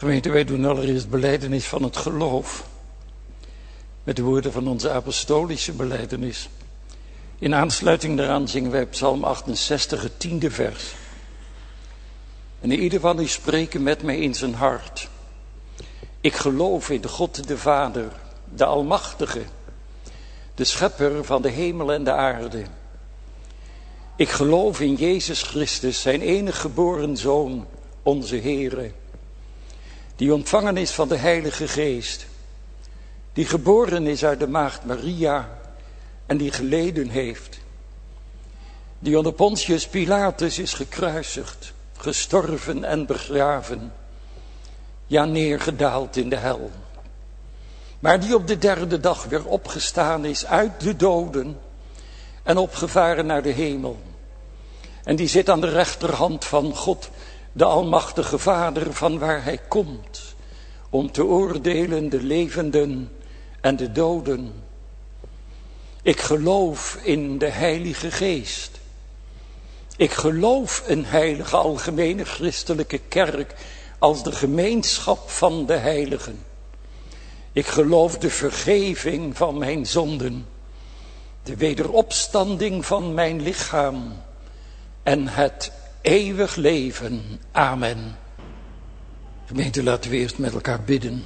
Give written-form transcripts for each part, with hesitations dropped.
Gemeente, wij doen allereerst belijdenis van het geloof. Met de woorden van onze apostolische belijdenis. In aansluiting daaraan zingen wij Psalm 68, het 10e vers. En ieder van u spreken met mij in zijn hart. Ik geloof in de God de Vader, de Almachtige, de Schepper van de hemel en de aarde. Ik geloof in Jezus Christus, zijn enige geboren Zoon, onze Heere, die ontvangen is van de Heilige Geest, die geboren is uit de maagd Maria en die geleden heeft, die onder Pontius Pilatus is gekruisigd, gestorven en begraven, ja, neergedaald in de hel, maar die op de derde dag weer opgestaan is uit de doden en opgevaren naar de hemel. En die zit aan de rechterhand van God, de Almachtige Vader, van waar hij komt om te oordelen de levenden en de doden. Ik geloof in de Heilige Geest. Ik geloof een heilige algemene christelijke kerk als de gemeenschap van de heiligen. Ik geloof de vergeving van mijn zonden, de wederopstanding van mijn lichaam en het eeuwig leven. Amen. Gemeente, laten we eerst met elkaar bidden.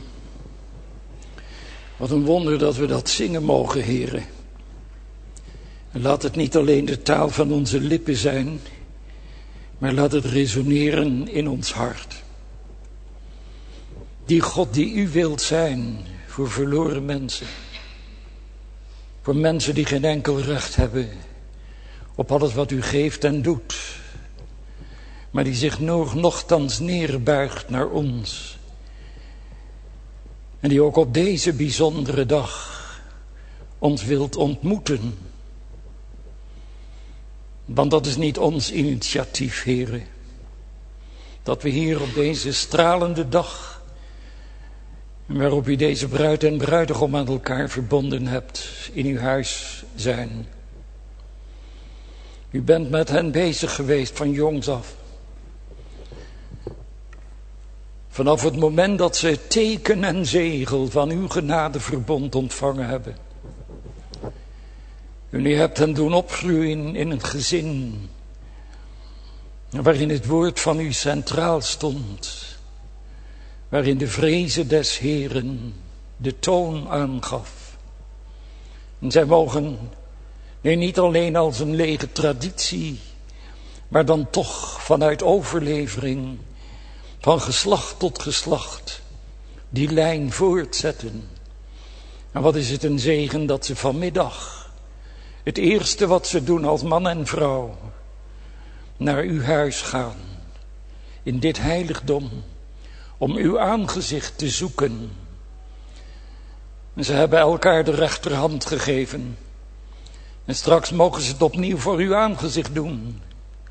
Wat een wonder dat we dat zingen mogen, Heere. En laat het niet alleen de taal van onze lippen zijn, maar laat het resoneren in ons hart. Die God die u wilt zijn voor verloren mensen. Voor mensen die geen enkel recht hebben op alles wat u geeft en doet. Maar die zich nochtans neerbuigt naar ons. En die ook op deze bijzondere dag ons wilt ontmoeten. Want dat is niet ons initiatief, Heere. Dat we hier op deze stralende dag, waarop u deze bruid en bruidegom aan elkaar verbonden hebt, in uw huis zijn. U bent met hen bezig geweest van jongs af. Vanaf het moment dat ze het teken en zegel van uw genadeverbond ontvangen hebben. En u hebt hen doen opgroeien in een gezin waarin het woord van u centraal stond. Waarin de vreze des Heeren de toon aangaf. En zij mogen, nee, niet alleen als een lege traditie, maar dan toch vanuit overlevering, van geslacht tot geslacht, die lijn voortzetten. En wat is het een zegen dat ze vanmiddag, het eerste wat ze doen als man en vrouw, naar uw huis gaan, in dit heiligdom, om uw aangezicht te zoeken. En ze hebben elkaar de rechterhand gegeven. En straks mogen ze het opnieuw voor uw aangezicht doen.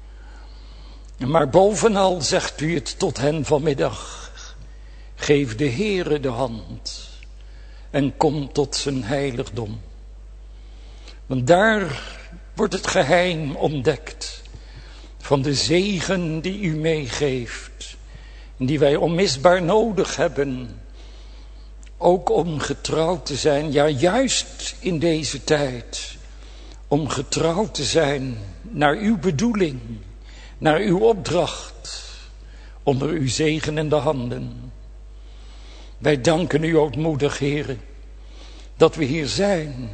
Maar bovenal zegt u het tot hen vanmiddag. Geef de Heere de hand en kom tot zijn heiligdom. Want daar wordt het geheim ontdekt van de zegen die u meegeeft. En die wij onmisbaar nodig hebben. Ook om getrouwd te zijn, ja, juist in deze tijd. Om getrouwd te zijn naar uw bedoeling, naar uw opdracht, onder uw zegenende handen. Wij danken u ootmoedig, Heere, dat we hier zijn.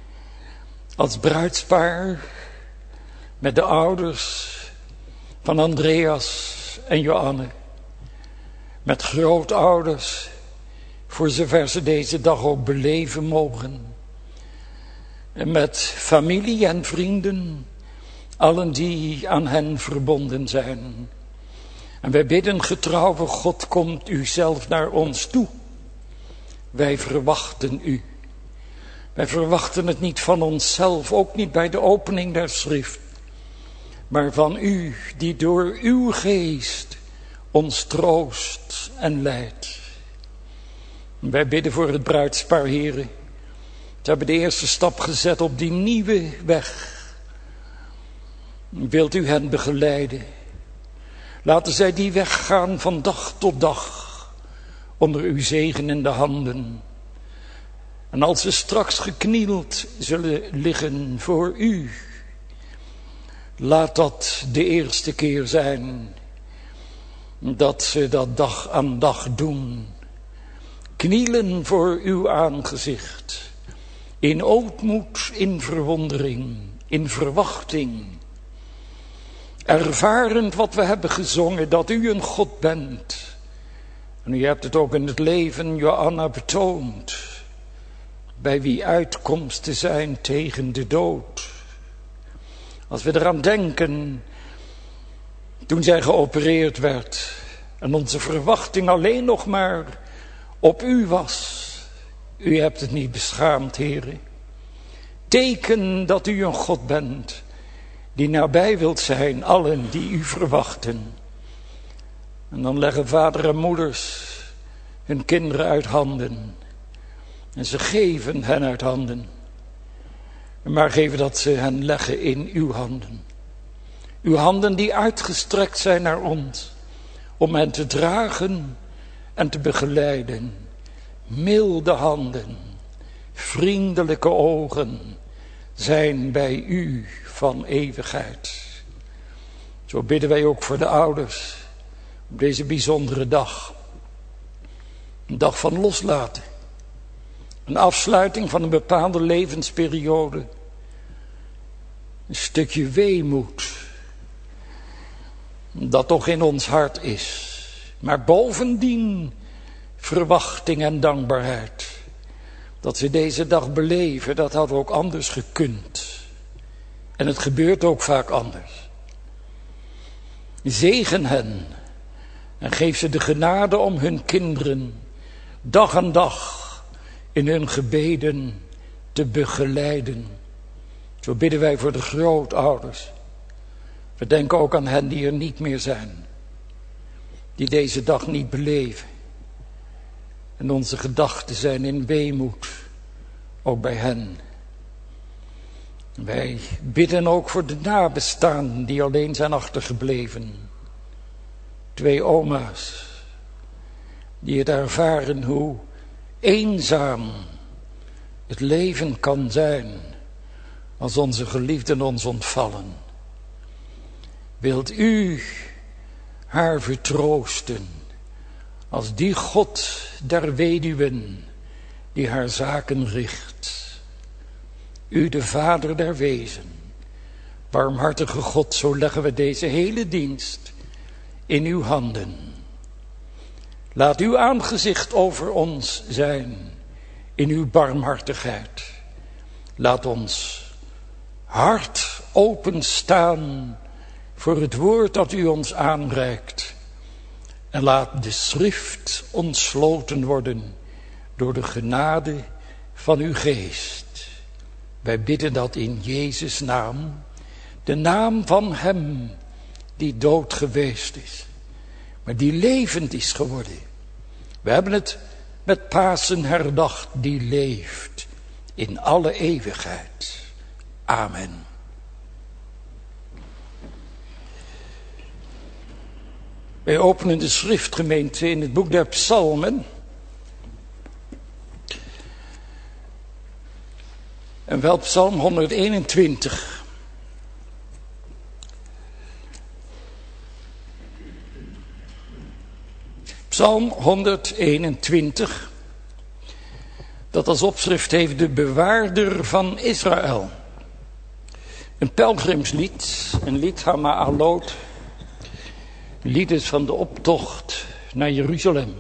Als bruidspaar, met de ouders van Andreas en Joanne. Met grootouders, voor zover ze deze dag ook beleven mogen. En met familie en vrienden, allen die aan hen verbonden zijn. En wij bidden, getrouwe God, komt u zelf naar ons toe. Wij verwachten u. Wij verwachten het niet van onszelf, ook niet bij de opening der schrift. Maar van u, die door uw geest ons troost en leidt. Wij bidden voor het bruidspaar, Heere. Ze hebben de eerste stap gezet op die nieuwe weg. Wilt u hen begeleiden? Laten zij die weg gaan van dag tot dag. onder uw zegenende handen. En als ze straks geknield zullen liggen voor u, laat dat de eerste keer zijn dat ze dat dag aan dag doen. Knielen voor uw aangezicht, in ootmoed, in verwondering, in verwachting. Ervarend wat we hebben gezongen, dat u een God bent. En u hebt het ook in het leven Johanna betoond, bij wie uitkomsten zijn tegen de dood. Als we eraan denken, toen zij geopereerd werd en onze verwachting alleen nog maar op u was. U hebt het niet beschaamd, Heere. Teken dat u een God bent die nabij wilt zijn allen die u verwachten. En dan leggen vader en moeders hun kinderen uit handen. En ze geven hen uit handen. Maar geven dat ze hen leggen in uw handen. Uw handen die uitgestrekt zijn naar ons. Om hen te dragen en te begeleiden. Milde handen, vriendelijke ogen zijn bij u van eeuwigheid. Zo bidden wij ook voor de ouders op deze bijzondere dag. Een dag van loslaten. Een afsluiting van een bepaalde levensperiode. Een stukje weemoed. Dat toch in ons hart is. Maar bovendien verwachting en dankbaarheid. Dat ze deze dag beleven, dat had ook anders gekund. En het gebeurt ook vaak anders. Zegen hen en geef ze de genade om hun kinderen dag aan dag in hun gebeden te begeleiden. Zo bidden wij voor de grootouders. We denken ook aan hen die er niet meer zijn. Die deze dag niet beleven. En onze gedachten zijn in weemoed, ook bij hen. Wij bidden ook voor de nabestaanden die alleen zijn achtergebleven. 2 oma's, die het ervaren hoe eenzaam het leven kan zijn als onze geliefden ons ontvallen. Wilt u haar vertroosten als die God der weduwen die haar zaken richt. U de Vader der wezen, barmhartige God, zo leggen we deze hele dienst in uw handen. Laat uw aangezicht over ons zijn in uw barmhartigheid. Laat ons hart openstaan voor het woord dat u ons aanreikt. En laat de schrift ontsloten worden door de genade van uw geest. Wij bidden dat in Jezus' naam, de naam van hem die dood geweest is, maar die levend is geworden. We hebben het met Pasen herdacht, die leeft in alle eeuwigheid. Amen. Wij openen de schriftgemeente in het boek der Psalmen. En wel Psalm 121. Psalm 121. Dat als opschrift heeft de bewaarder van Israël. Een pelgrimslied, een lied Hama'alot. Lied is van de optocht naar Jeruzalem.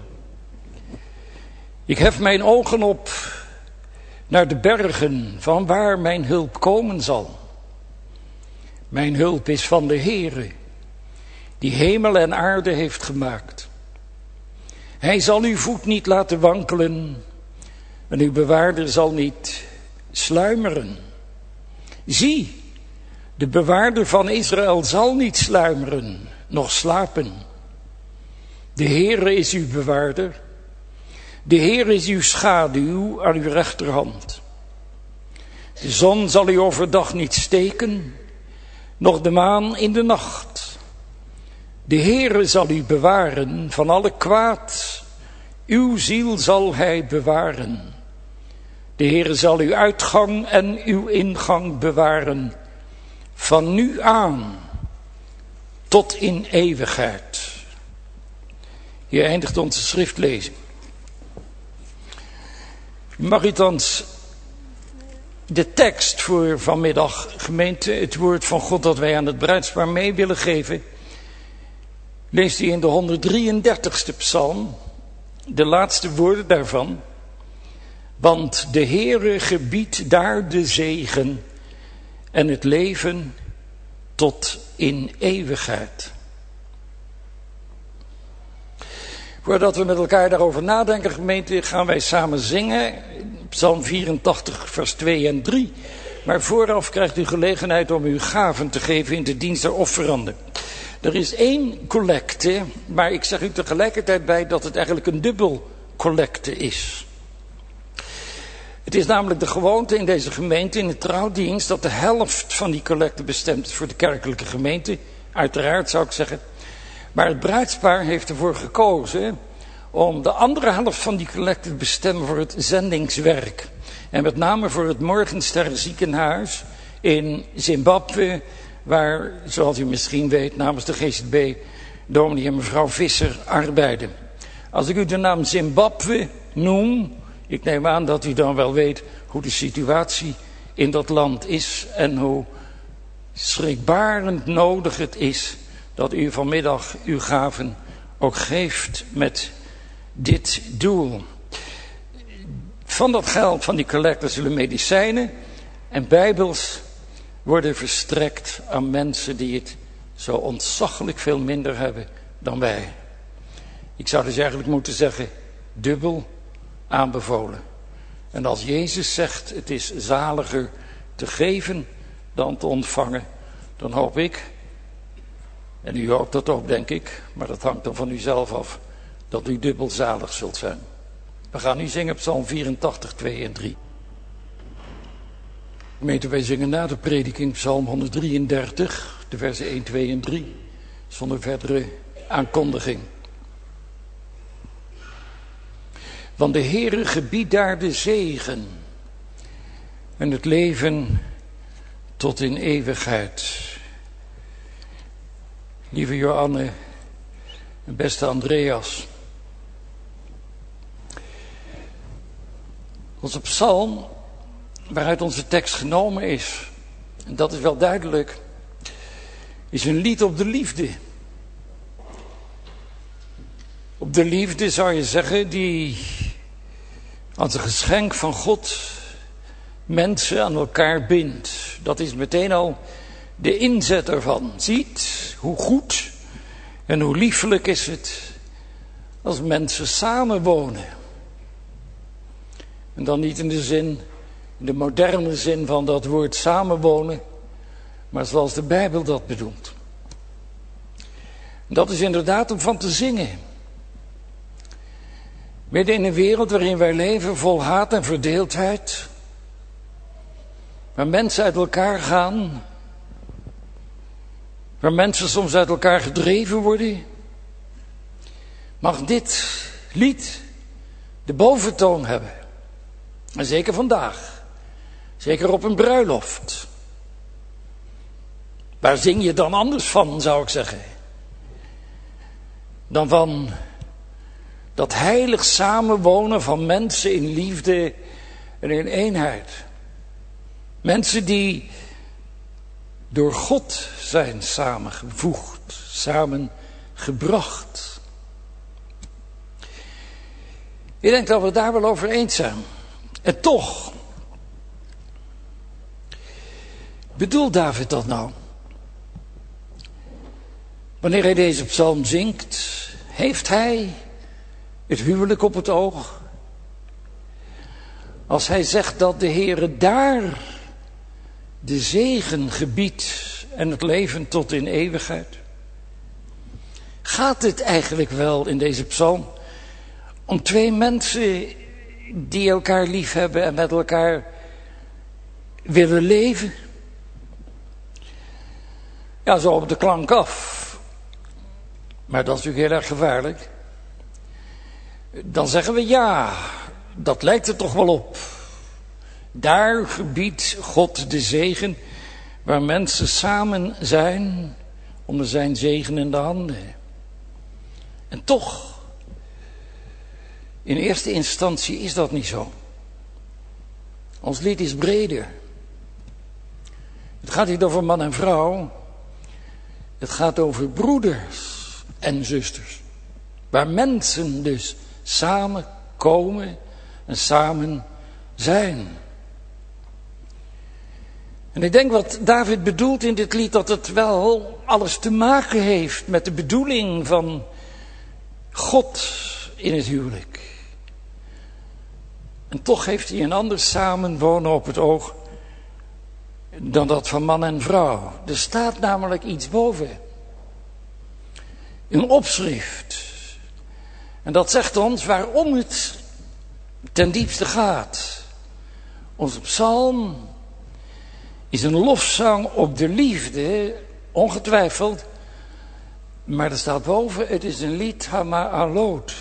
Ik hef mijn ogen op naar de bergen, van waar mijn hulp komen zal. Mijn hulp is van de Heere, die hemel en aarde heeft gemaakt. Hij zal uw voet niet laten wankelen en uw bewaarder zal niet sluimeren. Zie, de bewaarder van Israël zal niet sluimeren, noch slapen. De Heere is uw bewaarder. De Heer is uw schaduw aan uw rechterhand. De zon zal u overdag niet steken, noch de maan in de nacht. De Heere zal u bewaren van alle kwaad. Uw ziel zal hij bewaren. De Heere zal uw uitgang en uw ingang bewaren. Van nu aan tot in eeuwigheid. Hier eindigt onze schriftlezing. Mag u thans de tekst voor vanmiddag, gemeente, het woord van God dat wij aan het bruidspaar mee willen geven, leest u in de 133ste psalm, de laatste woorden daarvan. Want de Heere gebiedt daar de zegen en het leven tot in eeuwigheid. Voordat we met elkaar daarover nadenken, gemeente, gaan wij samen zingen. Psalm 84, vers 2 en 3. Maar vooraf krijgt u gelegenheid om uw gaven te geven in de dienst der offeranden. Er is 1 collecte, maar ik zeg u tegelijkertijd bij dat het eigenlijk een dubbel collecte is. Het is namelijk de gewoonte in deze gemeente, in de trouwdienst, dat de helft van die collecte bestemd is voor de kerkelijke gemeente. Uiteraard zou ik zeggen. Maar het bruidspaar heeft ervoor gekozen om de andere helft van die collecte te bestemmen voor het zendingswerk. En met name voor het Morgenster ziekenhuis in Zimbabwe, waar, zoals u misschien weet, namens de GZB, dominee en mevrouw Visser arbeiden. Als ik u de naam Zimbabwe noem, ik neem aan dat u dan wel weet hoe de situatie in dat land is en hoe schrikbarend nodig het is dat u vanmiddag uw gaven ook geeft met dit doel. Van dat geld, van die collecte, zullen medicijnen en bijbels worden verstrekt aan mensen die het zo ontzaglijk veel minder hebben dan wij. Ik zou dus eigenlijk moeten zeggen, dubbel aanbevolen. En als Jezus zegt, het is zaliger te geven dan te ontvangen, dan hoop ik, en u hoopt dat ook, denk ik, maar dat hangt dan van u zelf af, dat u dubbel zalig zult zijn. We gaan nu zingen Psalm 84, 2 en 3. Gemeente, wij zingen na de prediking Psalm 133, de versen 1, 2 en 3, zonder verdere aankondiging. Want de Heere gebiedt daar de zegen en het leven tot in eeuwigheid. Lieve Johanne en beste Andreas. Onze psalm, waaruit onze tekst genomen is, en dat is wel duidelijk, is een lied op de liefde. Op de liefde zou je zeggen, die als een geschenk van God mensen aan elkaar bindt. Dat is meteen al de inzet ervan. Ziet hoe goed en hoe liefelijk is het als mensen samenwonen. En dan niet in de moderne zin van dat woord samenwonen, maar zoals de Bijbel dat bedoelt. Dat is inderdaad om van te zingen. Midden in een wereld waarin wij leven vol haat en verdeeldheid, waar mensen uit elkaar gaan, waar mensen soms uit elkaar gedreven worden, mag dit lied de boventoon hebben. En zeker vandaag, zeker op een bruiloft. Waar zing je dan anders van, zou ik zeggen, dan van dat heilig samenwonen van mensen in liefde en in eenheid. Mensen die door God zijn samengevoegd, samengebracht. Ik denk dat we het daar wel over eens zijn. En toch, bedoelt David dat nou? Wanneer hij deze psalm zingt, heeft hij het huwelijk op het oog? Als hij zegt dat de Heere daar de zegen gebiedt en het leven tot in eeuwigheid. Gaat het eigenlijk wel in deze psalm om twee mensen die elkaar lief hebben en met elkaar willen leven? Ja, zo op de klank af. Maar dat is natuurlijk heel erg gevaarlijk. Dan zeggen we ja, dat lijkt er toch wel op. Daar gebiedt God de zegen waar mensen samen zijn onder zijn zegenende handen. En toch, in eerste instantie is dat niet zo. Ons lied is breder. Het gaat niet over man en vrouw. Het gaat over broeders en zusters. Waar mensen dus samen komen en samen zijn. En ik denk wat David bedoelt in dit lied, dat het wel alles te maken heeft met de bedoeling van God in het huwelijk. En toch heeft hij een ander samenwonen op het oog dan dat van man en vrouw. Er staat namelijk iets boven. Een opschrift. En dat zegt ons waarom het ten diepste gaat. Onze psalm is een lofzang op de liefde, ongetwijfeld. Maar er staat boven, het is een lied hama'alot.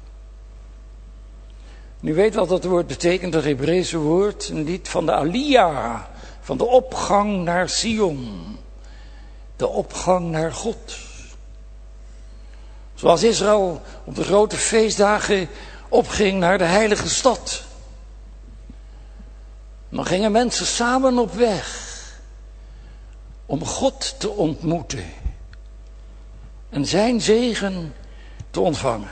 Nu weet wat dat woord betekent, dat Hebreeuwse woord. Een lied van de Aliyah, van de opgang naar Sion. De opgang naar God. Zoals Israël op de grote feestdagen opging naar de heilige stad. Dan gingen mensen samen op weg om God te ontmoeten en zijn zegen te ontvangen.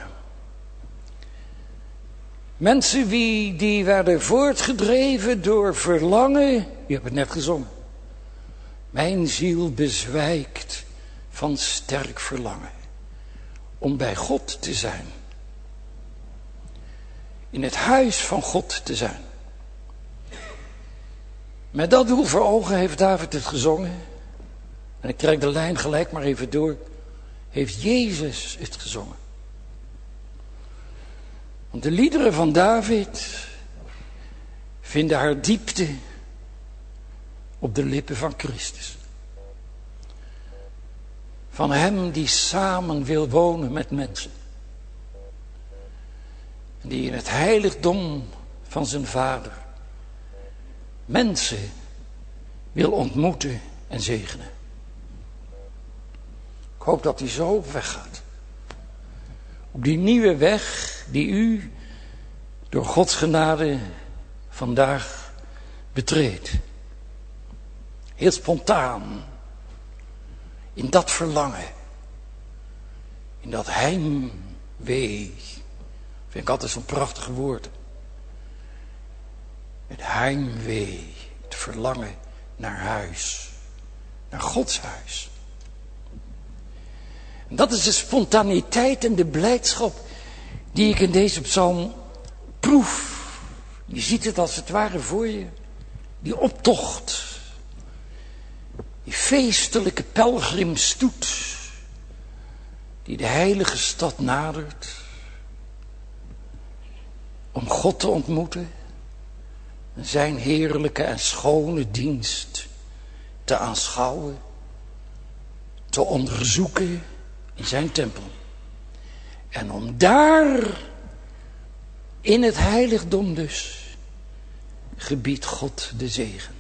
Mensen die werden voortgedreven door verlangen, je hebt het net gezongen. Mijn ziel bezwijkt van sterk verlangen om bij God te zijn. In het huis van God te zijn. Met dat doel voor ogen heeft David het gezongen. En ik trek de lijn gelijk maar even door. Heeft Jezus het gezongen. Want de liederen van David vinden haar diepte op de lippen van Christus. Van hem die samen wil wonen met mensen. En die in het heiligdom van zijn vader mensen wil ontmoeten en zegenen. Ik hoop dat hij zo op weg gaat. Op die nieuwe weg die u door Gods genade vandaag betreedt. Heel spontaan. In dat verlangen. In dat heimwee. Vind ik altijd zo'n prachtig woord. Het heimwee. Het verlangen naar huis. Naar Gods huis. En dat is de spontaniteit en de blijdschap die ik in deze psalm proef. Je ziet het als het ware voor je. Die optocht. Die feestelijke pelgrimstoet. Die de heilige stad nadert. Om God te ontmoeten. En zijn heerlijke en schone dienst te aanschouwen. Te onderzoeken in zijn tempel. En om daar in het heiligdom dus gebiedt God de zegen.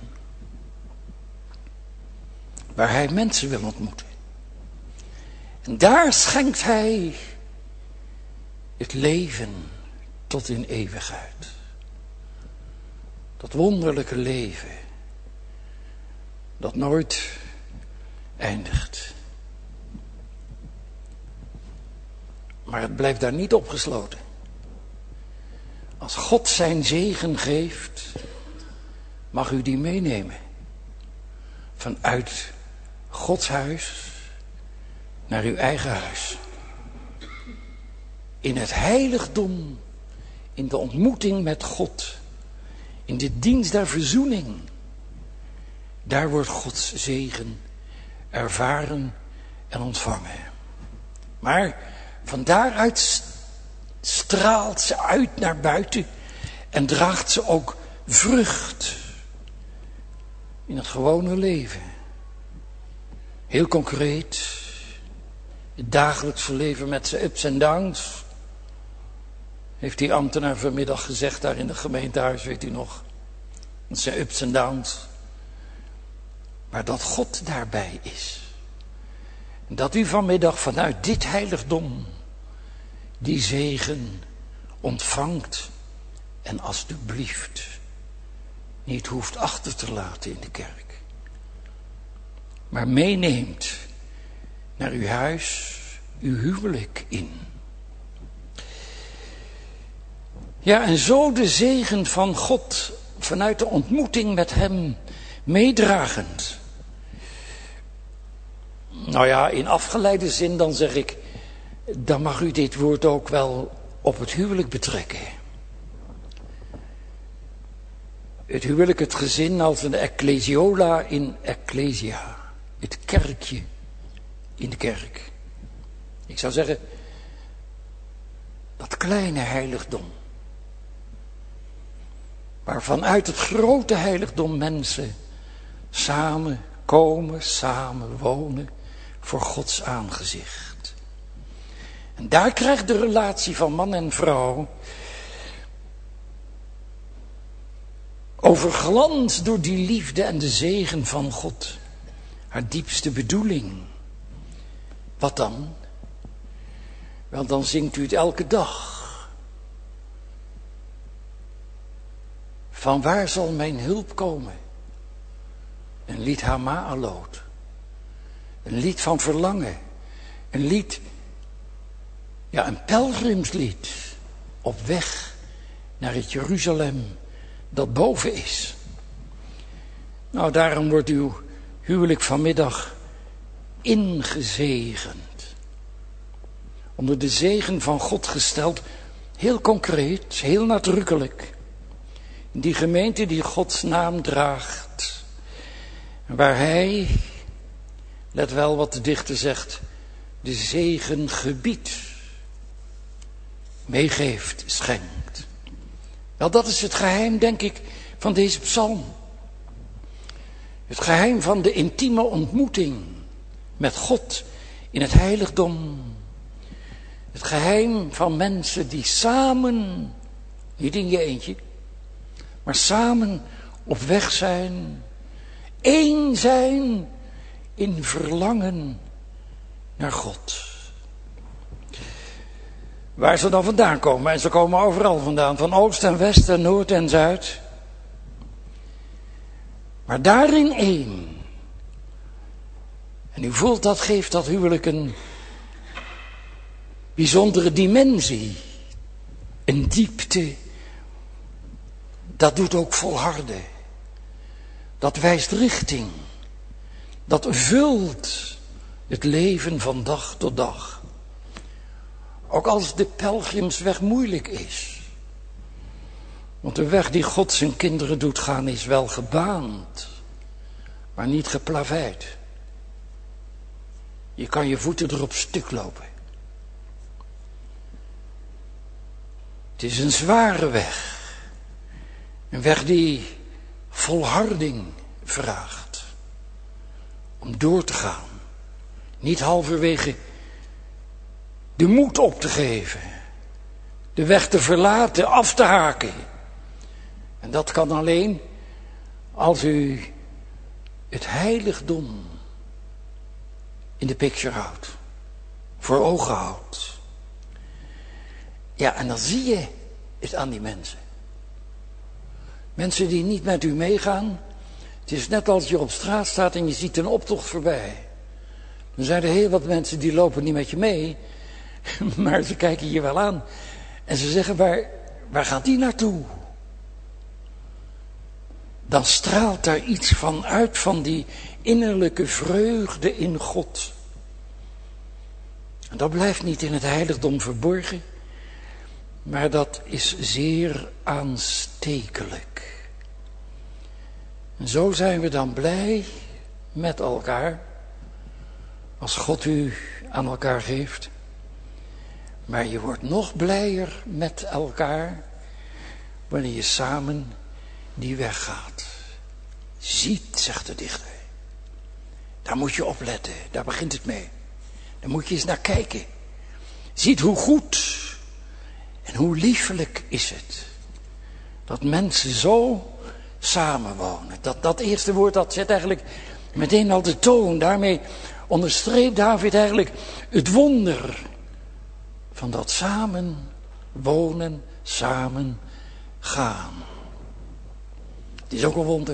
Waar hij mensen wil ontmoeten. En daar schenkt hij het leven tot in eeuwigheid. Dat wonderlijke leven dat nooit eindigt. Maar het blijft daar niet opgesloten. Als God zijn zegen geeft, mag u die meenemen. Vanuit Gods huis naar uw eigen huis. In het heiligdom, in de ontmoeting met God, in de dienst der verzoening. Daar wordt Gods zegen ervaren en ontvangen. Maar van daaruit straalt ze uit naar buiten en draagt ze ook vrucht in het gewone leven. Heel concreet, het dagelijkse leven met zijn ups en downs. Heeft die ambtenaar vanmiddag gezegd daar in het gemeentehuis, weet u nog. Dat zijn ups en downs. Maar dat God daarbij is. En dat u vanmiddag vanuit dit heiligdom die zegen ontvangt en alsjeblieft niet hoeft achter te laten in de kerk. Maar meeneemt naar uw huis, uw huwelijk in. Ja, en zo de zegen van God vanuit de ontmoeting met hem meedragend. Nou ja, in afgeleide zin dan zeg ik, dan mag u dit woord ook wel op het huwelijk betrekken. Het huwelijk, het gezin als een ecclesiola in ecclesia. Het kerkje in de kerk. Ik zou zeggen, dat kleine heiligdom. Waar vanuit het grote heiligdom mensen samen komen, samen wonen voor Gods aangezicht. En daar krijgt de relatie van man en vrouw overglanst door die liefde en de zegen van God. Haar diepste bedoeling. Wat dan? Wel, dan zingt u het elke dag. Van waar zal mijn hulp komen? Een lied Hama'alot. Een lied van verlangen. Een lied, ja, een pelgrimslied. Op weg naar het Jeruzalem dat boven is. Nou, daarom wordt uw huwelijk vanmiddag ingezegend. Onder de zegen van God gesteld. Heel concreet, heel nadrukkelijk. Die gemeente die Gods naam draagt. Waar hij, let wel wat de dichter zegt, de zegen gebiedt, meegeeft, schenkt. Wel, dat is het geheim, denk ik, van deze psalm. Het geheim van de intieme ontmoeting met God in het heiligdom. Het geheim van mensen die samen, niet in je eentje, maar samen op weg zijn, één zijn in verlangen naar God. Waar ze dan vandaan komen, en ze komen overal vandaan, van oost en west en noord en zuid. Maar daarin één. En u voelt dat geeft dat huwelijk een bijzondere dimensie, een diepte. Dat doet ook volharden. Dat wijst richting. Dat vult het leven van dag tot dag. Ook als de pelgrimsweg moeilijk is. Want de weg die God zijn kinderen doet gaan is wel gebaand. Maar niet geplaveid. Je kan je voeten erop stuk lopen. Het is een zware weg. Een weg die volharding vraagt. Om door te gaan. Niet halverwege de moed op te geven. De weg te verlaten, af te haken. En dat kan alleen als u het heiligdom in de picture houdt. Voor ogen houdt. Ja, en dan zie je het aan die mensen. Mensen die niet met u meegaan. Het is net als je op straat staat en je ziet een optocht voorbij. Dan zijn er heel wat mensen die lopen niet met je mee. Maar ze kijken je wel aan. En ze zeggen, waar gaat die naartoe? Dan straalt daar iets van uit, van die innerlijke vreugde in God. En dat blijft niet in het heiligdom verborgen. Maar dat is zeer aanstekelijk. En zo zijn we dan blij met elkaar. Als God u aan elkaar geeft. Maar je wordt nog blijer met elkaar. Wanneer je samen die weg gaat. Ziet, zegt de dichter. Daar moet je op letten. Daar begint het mee. Daar moet je eens naar kijken. Ziet hoe goed En hoe liefelijk is het dat mensen zo samenwonen. Dat eerste woord dat zet eigenlijk meteen al de toon. Daarmee onderstreept David eigenlijk het wonder van dat samen wonen, samen gaan. Het is ook een wonder